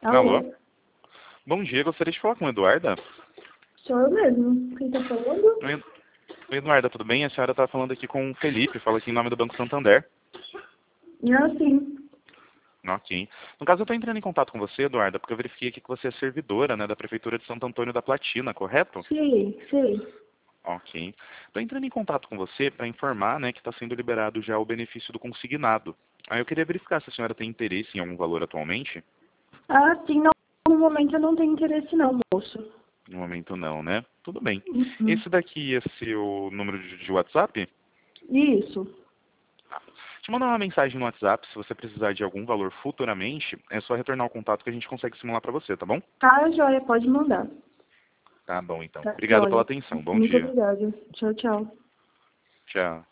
Alô? Alô? Bom dia, gostaria de falar com a Eduarda. Sou eu mesmo. Quem tá falando? Oi, Eduarda, tudo bem? A senhora está falando aqui com o Felipe, fala aqui em nome do Banco Santander. Ah, sim. Ok. No caso, eu estou entrando em contato com você, Eduarda, porque eu verifiquei aqui que você é servidora, né, da Prefeitura de Santo Antônio da Platina, correto? Sei. Ok. Estou entrando em contato com você para informar, né, que está sendo liberado já o benefício do consignado. Aí eu queria verificar se a senhora tem interesse em algum valor atualmente. Ah, sim. Não, no momento eu não tenho interesse não, moço. No momento não, né? Tudo bem. Uhum. Esse daqui é seu número de WhatsApp? Isso. Te mandar uma mensagem no WhatsApp, se você precisar de algum valor futuramente, é só retornar o contato que a gente consegue simular para você, tá bom? Tá, joia, pode mandar. Tá bom, então. Tá, Obrigado pela joia. atenção. Bom Muito dia. obrigada. Tchau, tchau. Tchau.